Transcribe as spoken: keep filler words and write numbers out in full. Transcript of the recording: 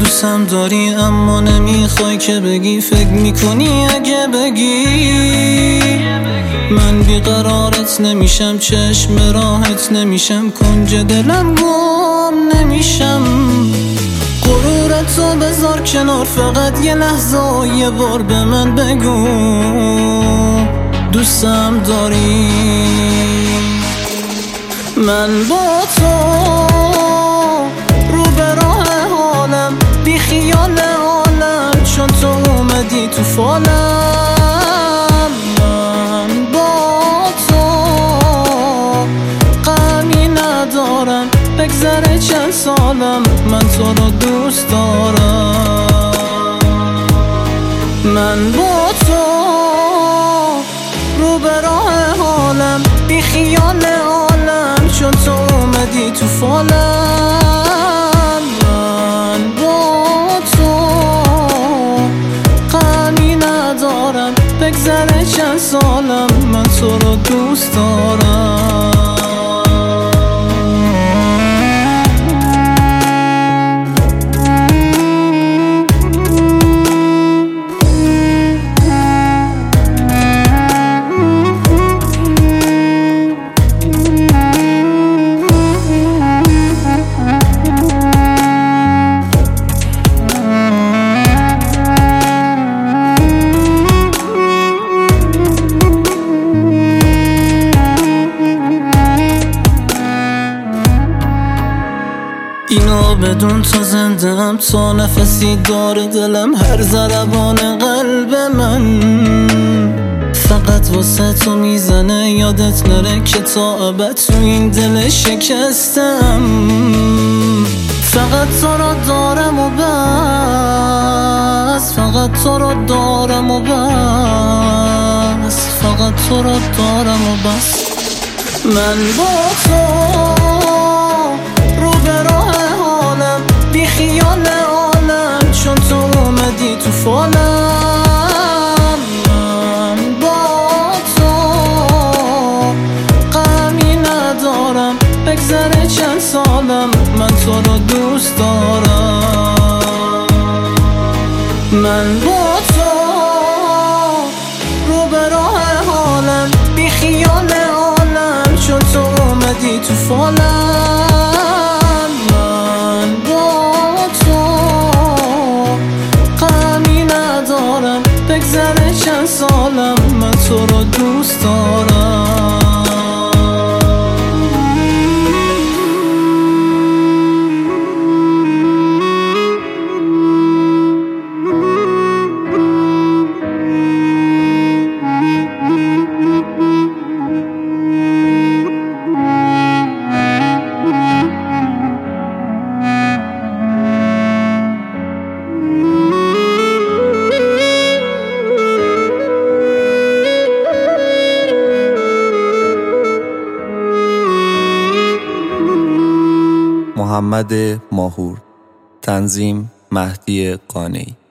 دوستم داری اما نمیخوای که بگی، فکر میکنی اگه بگی من بیقرارت نمیشم، چشم راحت نمیشم، کنج دلم گم نمیشم. غرورتو بذار کنار، فقط یه لحظه یه بار به من بگو دوستم داری. من با تو رو به راه حالم، بی خیال عالم، چون تو اومدی تو فالم. من با تو غمی ندارم، بگذره چند سالم، من تو رو دوست دارم. من با تو رو به راه حالم، بی خیال عالم، چون تو اومدی تو فالم. من با تو غمی ندارم، بگذره چند سالم، من تو رو دوست دارم. اینو بدون تو زندم، تا نفسی داره دلم، هر ضربان قلب من فقط واسه تو میزنه. یادت نره که تا ابد تو این دل شکستم، فقط تو رو دارم و بس، فقط تو رو دارم و بس، فقط تو رو دارم و بس. من با تو رو به راه حالم، بی خیال عالم، چون تو اومدی تو فالم. من با تو غمی ندارم، بگذره چند سالم، من تو رو دوست دارم. من با تو رو به راه حالم، بی خیال عالم، چون تو اومدی تو فالم. من با تو غمی ندارم، بگذره چند سالم، من تو رو دوست دارم. محمد ماهور، تنظیم مهدی قانعی.